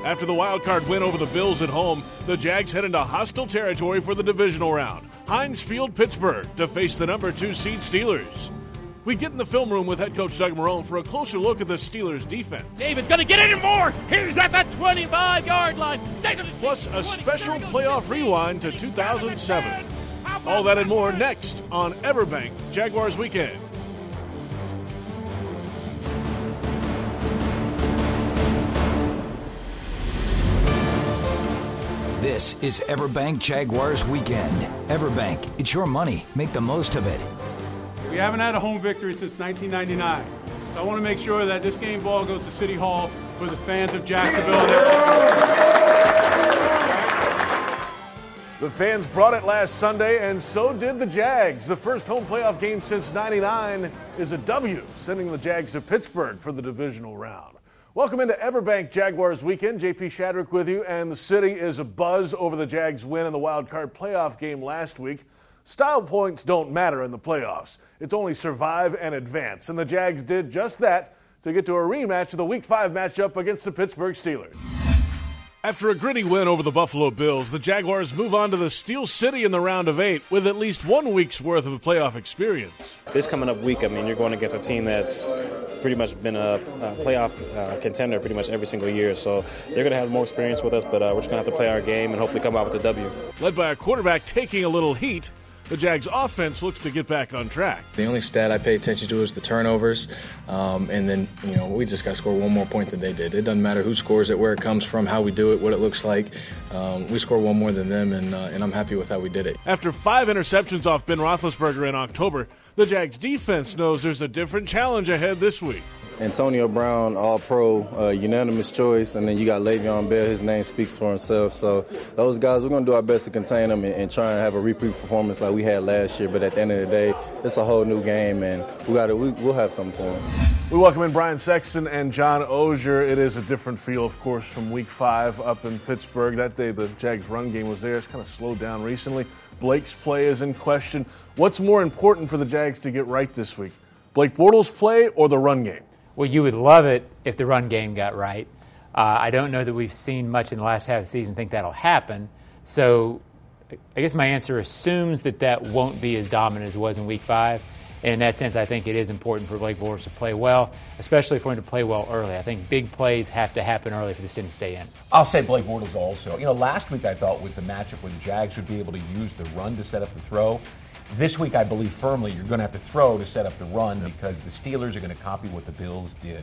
After the wild card win over the Bills at home, the Jags head into hostile territory for the divisional round. Heinz Field, Pittsburgh, to face the number 2 seed Steelers. We get in the film room with head coach Doug Marrone for a closer look at the Steelers' defense. David's going to get in more. He's at the 25-yard line. Plus a special playoff rewind to 2007. All that and more next on Everbank Jaguars Weekend. This is Everbank Jaguars Weekend. Everbank, it's your money. Make the most of it. We haven't had a home victory since 1999. So I want to make sure that this game ball goes to City Hall for the fans of Jacksonville. The fans brought it last Sunday, and so did the Jags. The first home playoff game since '99 is a W, sending the Jags to Pittsburgh for the divisional round. Welcome into Everbank Jaguars Weekend. JP Shadrick with you, and the city is abuzz over the Jags' win in the wild card playoff game last week. Style points don't matter in the playoffs. It's only survive and advance, and the Jags did just that to get to a rematch of the Week 5 matchup against the Pittsburgh Steelers. After a gritty win over the Buffalo Bills, the Jaguars move on to the Steel City in the round of 8 with at least 1 week's worth of playoff experience. This coming up week, you're going against a team that's pretty much been a playoff contender pretty much every single year. So they're going to have more experience with us, but we're just going to have to play our game and hopefully come out with a W. Led by a quarterback taking a little heat, the Jags' offense looks to get back on track. The only stat I pay attention to is the turnovers, and then we just got to score 1 more point than they did. It doesn't matter who scores it, where it comes from, how we do it, what it looks like. We score 1 more than them, and I'm happy with how we did it. After 5 interceptions off Ben Roethlisberger in October, the Jags' defense knows there's a different challenge ahead this week. Antonio Brown, All-Pro, unanimous choice, and then you got Le'Veon Bell. His name speaks for himself. So those guys, we're going to do our best to contain them and try and have a repeat performance like we had last year. But at the end of the day, it's a whole new game, and we'll have something for them. We welcome in Brian Sexton and John Oehser. It is a different feel, of course, from Week 5 up in Pittsburgh. That day, the Jags' run game was there. It's kind of slowed down recently. Blake's play is in question. What's more important for the Jags to get right this week? Blake Bortles' play or the run game? Well, you would love it if the run game got right. I don't know that we've seen much in the last half of the season think that'll happen. So I guess my answer assumes that won't be as dominant as it was in Week 5. And in that sense, I think it is important for Blake Bortles to play well, especially for him to play well early. I think big plays have to happen early for this team to stay in. I'll say Blake Bortles also. Last week I thought was the matchup where the Jags would be able to use the run to set up the throw. This week, I believe firmly you're going to have to throw to set up the run because the Steelers are going to copy what the Bills did.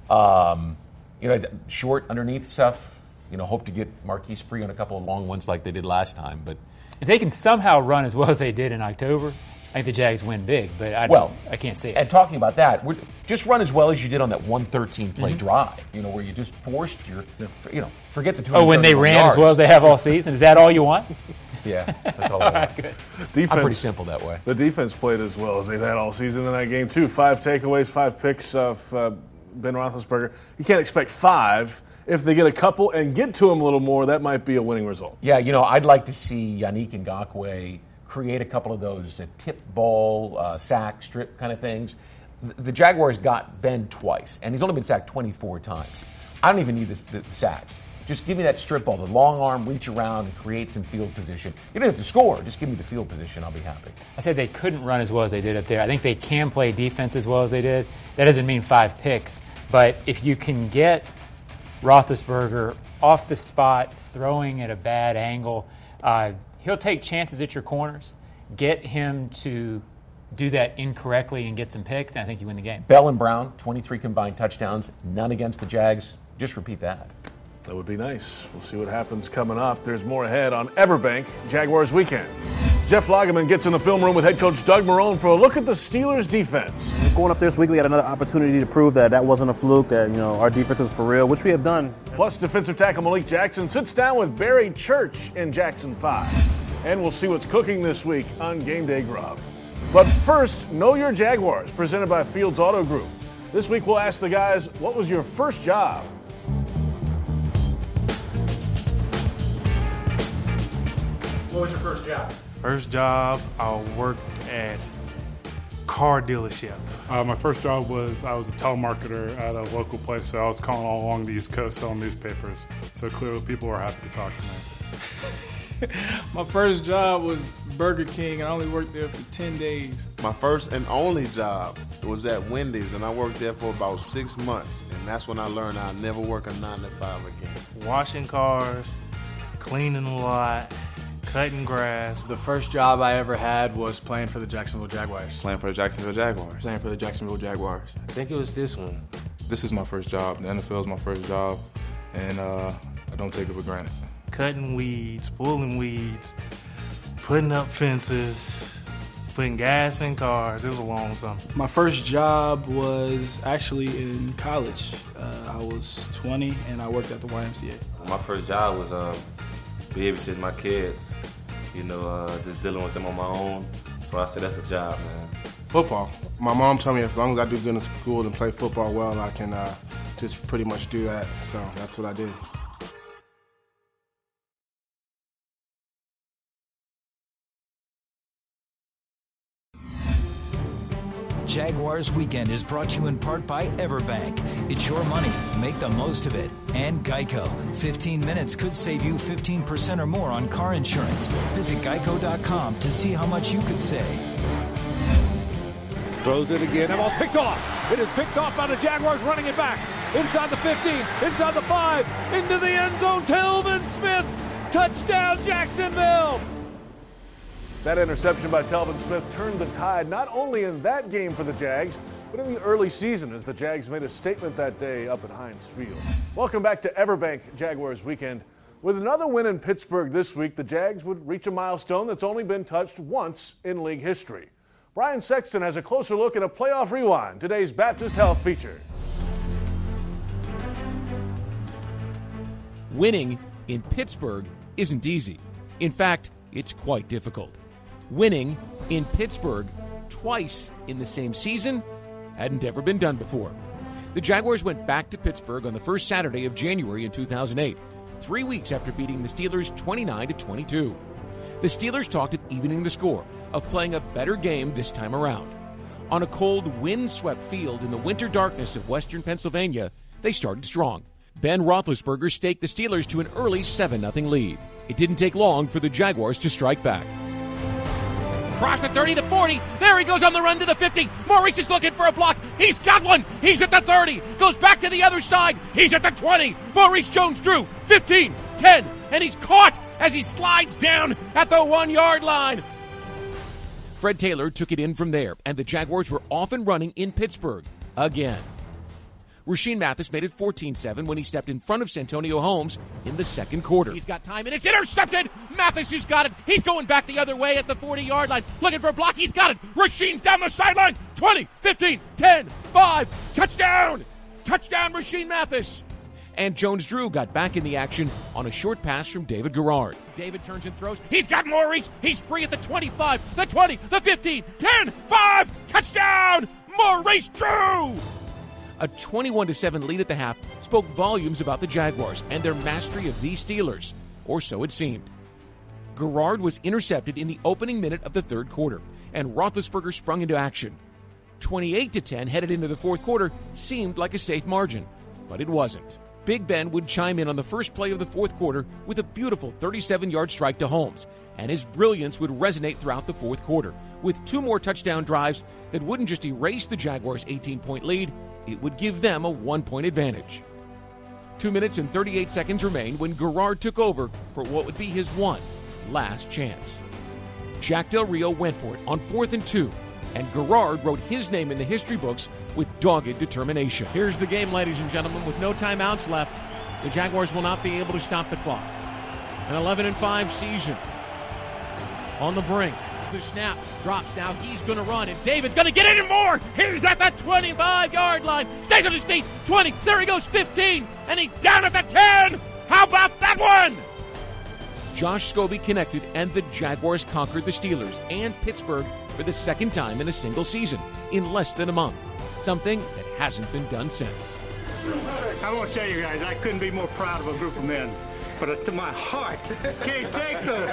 Short underneath stuff. Hope to get Marquise free on a couple of long ones like they did last time. But if they can somehow run as well as they did in October, I think the Jags win big. But I can't see it. And talking about that, just run as well as you did on that 113 play drive. Where you just forced forget the 2. Oh, when they ran yards. As well as they have all season. Is that all you want? Yeah, that's all I want. Good. Defense, I'm pretty simple that way. The defense played as well as they've had all season in that game, too. 5 takeaways, 5 picks of Ben Roethlisberger. You can't expect 5. If they get a couple and get to him a little more, that might be a winning result. Yeah, I'd like to see Yannick Ngakoue create a couple of those tip ball, sack, strip kind of things. The Jaguars got Ben twice, and he's only been sacked 24 times. I don't even need the sacks. Just give me that strip ball, the long arm, reach around and create some field position. You don't have to score. Just give me the field position. I'll be happy. I said they couldn't run as well as they did up there. I think they can play defense as well as they did. That doesn't mean 5 picks. But if you can get Roethlisberger off the spot, throwing at a bad angle, he'll take chances at your corners. Get him to do that incorrectly and get some picks, and I think you win the game. Bell and Brown, 23 combined touchdowns, none against the Jags. Just repeat that. That would be nice. We'll see what happens coming up. There's more ahead on Everbank Jaguars Weekend. Jeff Lageman gets in the film room with head coach Doug Marrone for a look at the Steelers' defense. Going up this week, we had another opportunity to prove that wasn't a fluke, that our defense is for real, which we have done. Plus, defensive tackle Malik Jackson sits down with Barry Church in Jackson 5. And we'll see what's cooking this week on Game Day Grub. But first, Know Your Jaguars, presented by Fields Auto Group. This week, we'll ask the guys, what was your first job? What was your first job? First job, I worked at car dealership? My first job was I was a telemarketer at a local place, so I was calling all along the East Coast selling newspapers. So clearly people were happy to talk to me. My first job was Burger King, and I only worked there for 10 days. My first and only job was at Wendy's, and I worked there for about 6 months. And that's when I learned I'd never work a 9 to 5 again. Washing cars, cleaning a lot, cutting grass. The first job I ever had was playing for the Jacksonville Jaguars. Playing for the Jacksonville Jaguars. Playing for the Jacksonville Jaguars. I think it was this one. This is my first job. The NFL is my first job, and I don't take it for granted. Cutting weeds, pulling weeds, putting up fences, putting gas in cars. It was a long summer. My first job was actually in college. I was 20, and I worked at the YMCA. My first job was babysitting my kids, just dealing with them on my own. So I said, that's a job, man. Football. My mom told me as long as I do good in school and play football well, I can just pretty much do that. So that's what I did. Jaguars Weekend is brought to you in part by Everbank. It's your money. Make the most of it. And Geico. 15 minutes could save you 15% or more on car insurance. Visit geico.com to see how much you could save. Throws it again. That ball's picked off. It is picked off by the Jaguars, running it back. Inside the 15, inside the 5, into the end zone. Telvin Smith. Touchdown, Jacksonville. That interception by Telvin Smith turned the tide not only in that game for the Jags, but in the early season as the Jags made a statement that day up at Heinz Field. Welcome back to Everbank Jaguars Weekend. With another win in Pittsburgh this week, the Jags would reach a milestone that's only been touched once in league history. Brian Sexton has a closer look at a playoff rewind, today's Baptist Health feature. Winning in Pittsburgh isn't easy. In fact, it's quite difficult. Winning in Pittsburgh twice in the same season hadn't ever been done before. The Jaguars went back to Pittsburgh on the first Saturday of January in 2008, 3 weeks after beating the Steelers 29-22. The Steelers talked of evening the score, of playing a better game this time around. On a cold, wind-swept field in the winter darkness of western Pennsylvania, they started strong. Ben Roethlisberger staked the Steelers to an early 7-0 lead. It didn't take long for the Jaguars to strike back. Across the 30, the 40. There he goes on the run to the 50. Maurice is looking for a block. He's got one. He's at the 30. Goes back to the other side. He's at the 20. Maurice Jones-Drew, 15, 10. And he's caught as he slides down at the 1 yard line. Fred Taylor took it in from there, and the Jaguars were off and running in Pittsburgh again. Rashean Mathis made it 14-7 when he stepped in front of Santonio Holmes in the second quarter. He's got time, and it's intercepted. Mathis has got it. He's going back the other way at the 40-yard line. Looking for a block. He's got it. Rashean down the sideline. 20, 15, 10, 5. Touchdown. Touchdown, Rashean Mathis. And Jones-Drew got back in the action on a short pass from David Garrard. David turns and throws. He's got Maurice. He's free at the 25, the 20, the 15, 10, 5. Touchdown, Maurice Drew. A 21-7 lead at the half spoke volumes about the Jaguars and their mastery of these Steelers, or so it seemed. Garrard was intercepted in the opening minute of the third quarter, and Roethlisberger sprung into action. 28-10 headed into the fourth quarter seemed like a safe margin, but it wasn't. Big Ben would chime in on the first play of the fourth quarter with a beautiful 37-yard strike to Holmes, and his brilliance would resonate throughout the fourth quarter, with 2 more touchdown drives that wouldn't just erase the Jaguars' 18-point lead, it would give them a 1-point advantage. 2 minutes and 38 seconds remained when Garrard took over for what would be his one last chance. Jack Del Rio went for it on 4th and 2, and Garrard wrote his name in the history books with dogged determination. Here's the game, ladies and gentlemen, with no timeouts left. The Jaguars will not be able to stop the clock. An 11-5 season on the brink. The snap drops now. He's going to run, and David's going to get in more. He's at the 25-yard line. Stays on his feet. 20. There he goes. 15. And he's down at the 10. How about that one? Josh Scobie connected, and the Jaguars conquered the Steelers and Pittsburgh for the second time in a single season in less than a month. Something that hasn't been done since. I want to tell you guys, I couldn't be more proud of a group of men. but to my heart. Can't take those.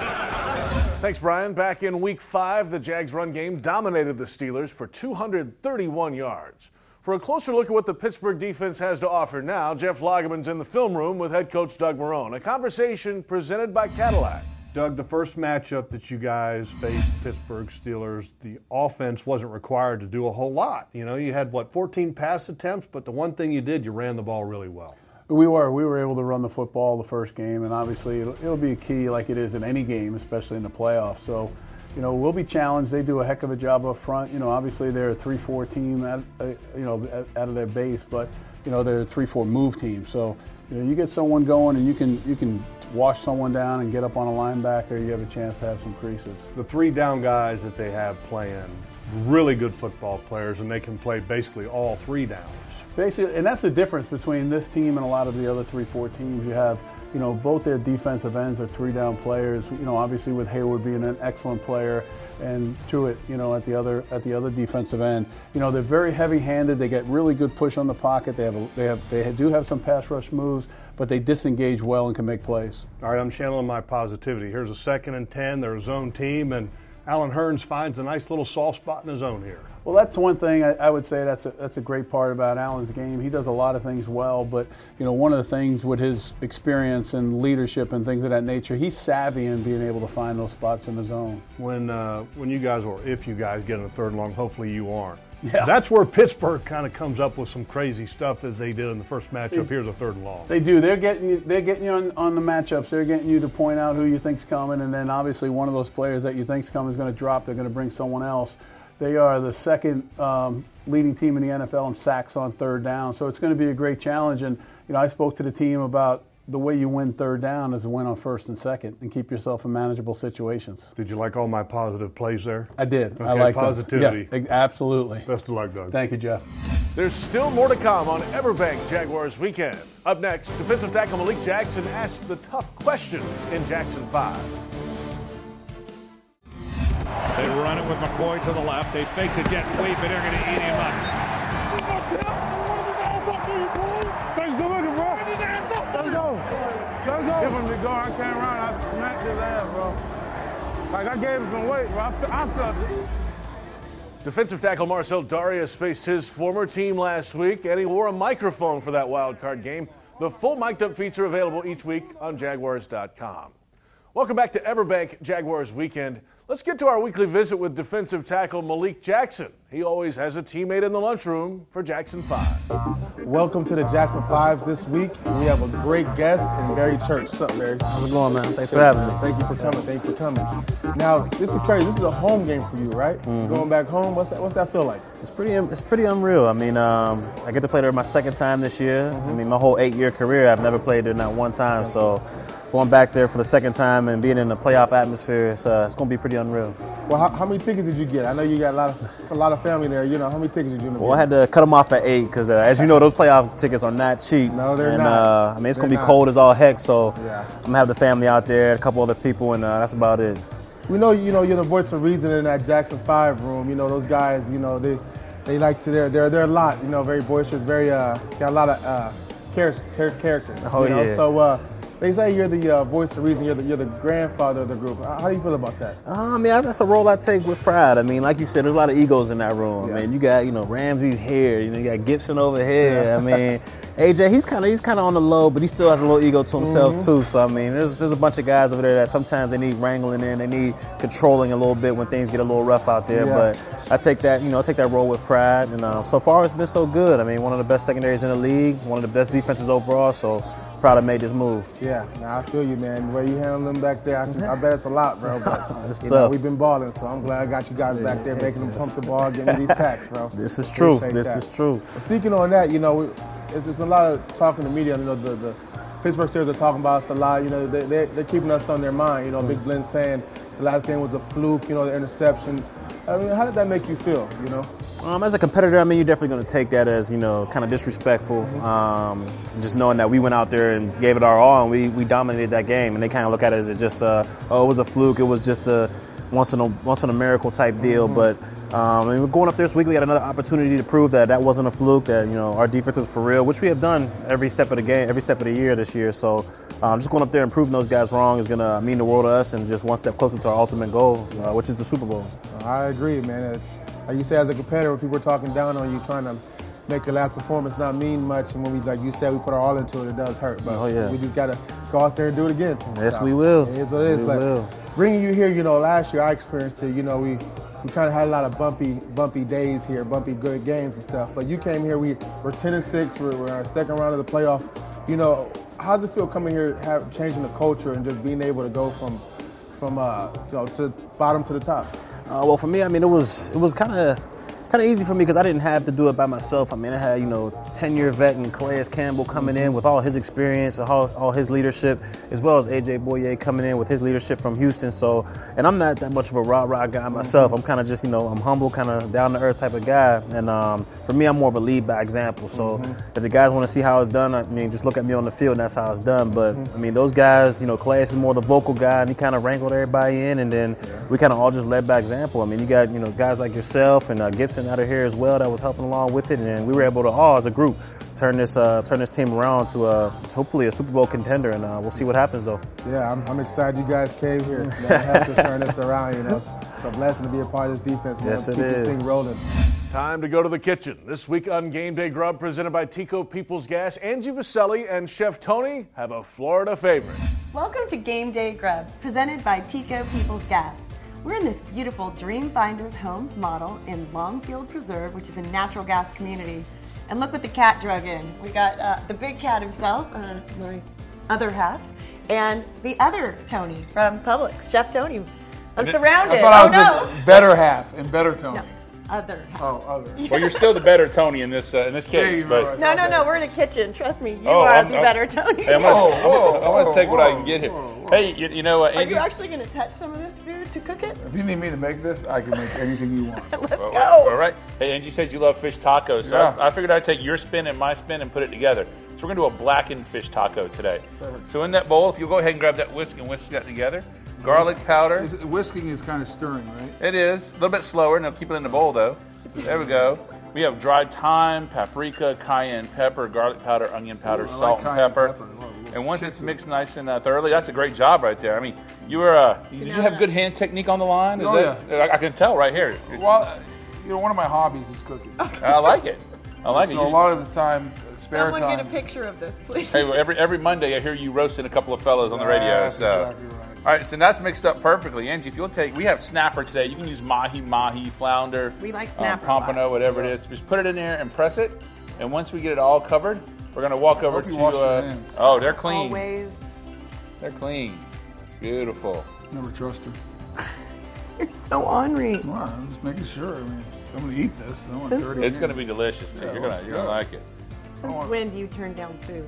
Thanks, Brian. Back in Week 5, the Jags run game dominated the Steelers for 231 yards. For a closer look at what the Pittsburgh defense has to offer now, Jeff Lageman's in the film room with head coach Doug Marrone. A conversation presented by Cadillac. Doug, the first matchup that you guys faced, Pittsburgh Steelers, the offense wasn't required to do a whole lot. You know, you had, 14 pass attempts, but the one thing you did, you ran the ball really well. We were able to run the football the first game, and obviously it'll be a key like it is in any game, especially in the playoffs. So, you know, we'll be challenged. They do a heck of a job up front. You know, obviously they're a 3-4 team out of their base, but, you know, they're a 3-4 move team. So, you know, you get someone going and you can wash someone down and get up on a linebacker, you have a chance to have some creases. The 3 down guys that they have playing, really good football players, and they can play basically all 3 downs. Basically, and that's the difference between this team and a lot of the other 3-4 teams. You have, you know, both their defensive ends are 3-down players. You know, obviously with Hayward being an excellent player, and Truitt, you know, at the other defensive end. You know, they're very heavy-handed. They get really good push on the pocket. They do have some pass rush moves, but they disengage well and can make plays. All right, I'm channeling my positivity. Here's a 2nd and 10. They're a zone team, and Alan Hearns finds a nice little soft spot in his zone here. Well, that's one thing I would say that's a great part about Allen's game. He does a lot of things well, but you know, one of the things with his experience and leadership and things of that nature, he's savvy in being able to find those spots in the zone. When you guys, or if you guys get in a 3rd and long, hopefully you aren't. Yeah. That's where Pittsburgh kind of comes up with some crazy stuff as they did in the first matchup. Here's a 3rd and long. They do. They're getting you on the matchups. They're getting you to point out who you think's coming, and then obviously one of those players that you think's coming is going to drop. They're going to bring someone else. They are the 2nd leading team in the NFL in sacks on 3rd down, so it's going to be a great challenge. And you know, I spoke to the team about the way you win 3rd down is to win on 1st and 2nd and keep yourself in manageable situations. Did you like all my positive plays there? I did. Okay, I like positivity. Yes, absolutely. Best of luck, Doug. Thank you, Jeff. There's still more to come on Everbank Jaguars Weekend. Up next, defensive tackle Malik Jackson asked the tough questions in Jackson 5. They run it with McCoy to the left. They fake the jet sweep, and they're going to eat him up. Let's go. Give him the go. I came around. I smacked his ass, bro. Like, I gave him some weight, bro. I felt it. Defensive tackle Marcel Darius faced his former team last week, and he wore a microphone for that wild card game. The full mic'd up feature available each week on Jaguars.com. Welcome back to Everbank Jaguars Weekend. Let's get to our weekly visit with defensive tackle Malik Jackson. He always has a teammate in the lunchroom for Jackson 5. Welcome to the Jackson 5s this week. We have a great guest in Barry Church. What's up, Barry? How's it going, man? Thanks for having me. Thank you for coming. Thank you for coming. Now, this is crazy. This is a home game for you, right? Mm-hmm. Going back home, what's that feel like? It's pretty unreal. I mean, I get to play there my 2nd time this year. Mm-hmm. I mean, my whole 8-year career, I've never played there not one time. So going back there for the 2nd time and being in a playoff atmosphere, it's going to be pretty unreal. Well, how many tickets did you get? I know you got a lot of family there. You know, how many tickets did you get? Well, I had to cut them off at 8 because, as you know, those playoff tickets are not cheap. No, they're not. I mean, it's going to be cold as all heck, so yeah. I'm going to have the family out there, a couple other people, and that's about it. We know, you're the voice of reason in that Jackson 5 room. You know, those guys, they like to, they're a lot, very boisterous, very, got a lot of character. Oh, yeah. So, they say you're the voice of reason. You're the grandfather of the group. How do you feel about that? I mean, that's a role I take with pride. I mean, like you said, there's a lot of egos in that room. Yeah. I mean, you got Ramsey's here. You got Gibson over here. Yeah. I mean, AJ, he's kind of on the low, but he still has a little ego to himself too. So I mean, there's a bunch of guys over there that sometimes they need wrangling in. They need controlling a little bit when things get a little rough out there. Yeah. But I take that, I take that role with pride. And so far, it's been so good. I mean, one of the best secondaries in the league, one of the best defenses overall. So proud I made this move. Yeah, I feel you, man. The way you handle them back there, I bet it's a lot, bro. But, it's tough. We've been balling, so I'm glad I got you guys back there making them pump the ball, getting me these sacks, bro. This is true. This is true. Speaking on that, there's been a lot of talk in the media. The Pittsburgh Steelers are talking about us a lot. They're keeping us on their mind. Big Glenn saying the last game was a fluke. The interceptions. I mean, how did that make you feel? As a competitor, I mean, you're definitely going to take that as, kind of disrespectful. Just knowing that we went out there and gave it our all and we dominated that game. And they kind of look at it as just, it was a fluke. It was just a once in a miracle type deal. But And we're going up there this week. We got another opportunity to prove that wasn't a fluke. That our defense is for real, which we have done every step of the game, every step of the year this year. So just going up there and proving those guys wrong is gonna mean the world to us, and just one step closer to our ultimate goal, which is the Super Bowl. I agree, man. It's like you say, as a competitor, people are talking down on you, trying to make your last performance not mean much. And when we, like you said, we put our all into it, it does hurt. But we just got to go out there and do it again. Yes, we will. It is what it is. But bringing you here, last year I experienced it. We kind of had a lot of bumpy days here, bumpy good games and stuff. But you came here, we're 10-6, we're in our second round of the playoff. How's it feel coming here, changing the culture and just being able to go from to bottom to the top? Well, for me, it was kind of easy for me because I didn't have to do it by myself. I had 10-year vet and Calais Campbell coming in with all his experience and all his leadership, as well as AJ Boye coming in with his leadership from Houston. So, and I'm not that much of a rah-rah guy myself. I'm kind of just I'm humble, kind of down-to-earth type of guy. And for me, I'm more of a lead by example. So if the guys want to see how it's done, just look at me on the field and that's how it's done. But those guys, Calais is more the vocal guy and he kind of wrangled everybody in, and then we kind of all just led by example. You got guys like yourself and Gibson out of here as well that was helping along with it, and we were able to all as a group turn this team around to hopefully a Super Bowl contender, and we'll see what happens though. Yeah, I'm excited you guys came here. Helped us turn this around. It's a blessing to be a part of this defense, man. Yes, Keep it is. This thing rolling. Time to go to the kitchen. This week on Game Day Grub, presented by Tico People's Gas, Angie Vaselli and Chef Tony have a Florida favorite. Welcome to Game Day Grub, presented by Tico People's Gas. We're in this beautiful Dream Finders Homes model in Longfield Preserve, which is a natural gas community. And look what the cat drug in. We got the big cat himself, my other half, and the other Tony from Publix, Chef Tony. I'm surrounded. I thought I was the better half and better Tony. No, other half. Oh, other. Yeah. Well, you're still the better Tony in this case. But No, we're in a kitchen. Trust me, you are the better Tony. Hey, I'm going to take what I can get here. Hey, Are you actually going to touch some of this food to cook it? If you need me to make this, I can make anything you want. Let's go. All right. Hey, Angie said you love fish tacos, so Yeah. I figured I'd take your spin and my spin and put it together. So we're going to do a blackened fish taco today. Perfect. So in that bowl, if you'll go ahead and grab that whisk and whisk that together. Garlic powder. Whisking is kind of stirring, right? It is. A little bit slower, and I'll keep it in the bowl, though. There we go. We have dried thyme, paprika, cayenne pepper, garlic powder, onion powder, salt, and pepper. And once it's mixed nice and thoroughly, that's a great job right there. You were did you have good hand technique on the line? I can tell right here. Well, one of my hobbies is cooking. I like it. I like it. So a lot of the time, spare Someone time. get a picture of this, please. Hey, well, every Monday I hear you roasting a couple of fellas on the radio. That's exactly right. All right, so that's mixed up perfectly. Angie, if you'll take, we have snapper today. You can use mahi, flounder. We like snapper. Pompano, whatever it is. Just put it in there and press it. And once we get it all covered, we're going to walk over to. Oh, they're clean. Always. They're clean. Beautiful. Never trust her. You're so ornery. Well, I'm just making sure. I'm going to eat this. It's going to be delicious too. You're going to like it. Since when do you turn down food?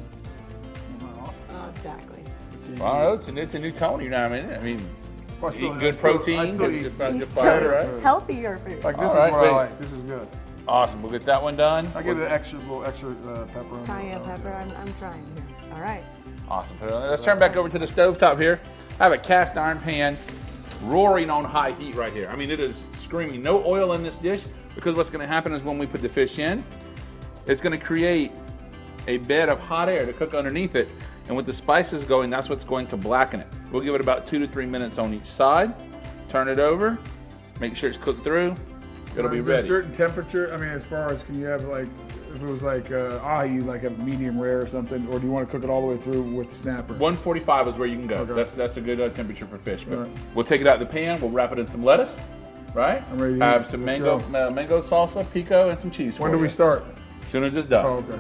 Exactly. Well, it's a new Tony now. Eating good protein, good fiber, right? It's healthier food. Like this is what I like. This is good. Awesome. We'll get that one done. I get an little extra pepper. Cayenne pepper. I'm trying here. All right. Awesome. Let's turn back over to the stovetop here. I have a cast iron pan roaring on high heat right here. It is screaming. No oil in this dish because what's going to happen is when we put the fish in, it's going to create a bed of hot air to cook underneath it. And with the spices going, that's what's going to blacken it. We'll give it about 2 to 3 minutes on each side. Turn it over. Make sure it's cooked through. It'll be ready. Is there a certain temperature? as far as can you have if it was ahi, like a medium rare or something, or do you want to cook it all the way through with the snapper? 145 is where you can go. Okay. That's a good temperature for fish. But we'll take it out of the pan. We'll wrap it in some lettuce, right? I'm ready. I have some mango salsa, pico, and some cheese. When do we start? As soon as it's done. Oh, okay.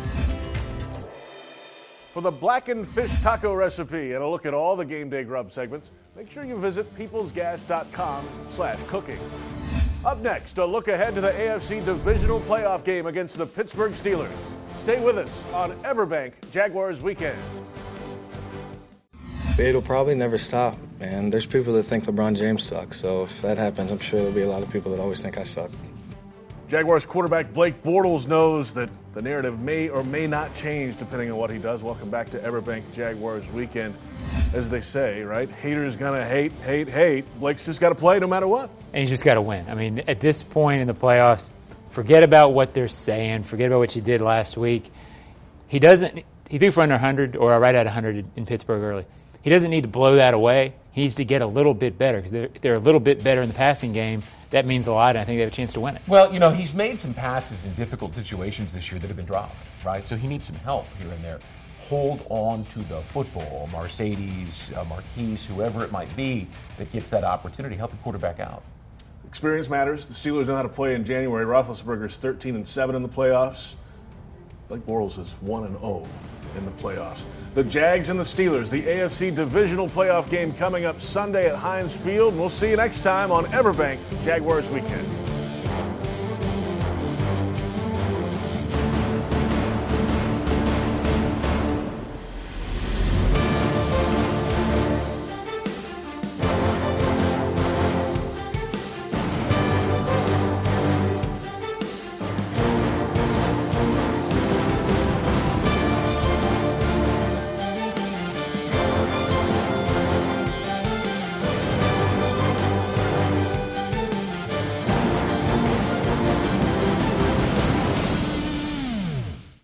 For the blackened fish taco recipe and a look at all the Game Day Grub segments, make sure you visit peoplesgas.com/cooking. Up next, a look ahead to the AFC Divisional Playoff game against the Pittsburgh Steelers. Stay with us on Everbank Jaguars Weekend. It'll probably never stop, man. There's people that think LeBron James sucks, so if that happens, I'm sure there'll be a lot of people that always think I suck. Jaguars quarterback Blake Bortles knows that the narrative may or may not change depending on what he does. Welcome back to Everbank Jaguars Weekend. As they say, right? Haters gonna hate, hate, hate. Blake's just got to play no matter what. And he's just got to win. I mean, at this point in the playoffs, forget about what they're saying. Forget about what you did last week. He threw for under 100 or right at 100 in Pittsburgh early. He doesn't need to blow that away. He needs to get a little bit better because if they're a little bit better in the passing game, that means a lot, and I think they have a chance to win it. Well, you know, he's made some passes in difficult situations this year that have been dropped, right? So he needs some help here and there. Hold on to the football, Mercedes, Marquise, whoever it might be that gets that opportunity, help the quarterback out. Experience matters. The Steelers know how to play in January. Roethlisberger's 13-7 in the playoffs. Blake Bortles is 1-0 in the playoffs. The Jags and the Steelers, the AFC divisional playoff game coming up Sunday at Heinz Field. And we'll see you next time on Everbank Jaguars Weekend.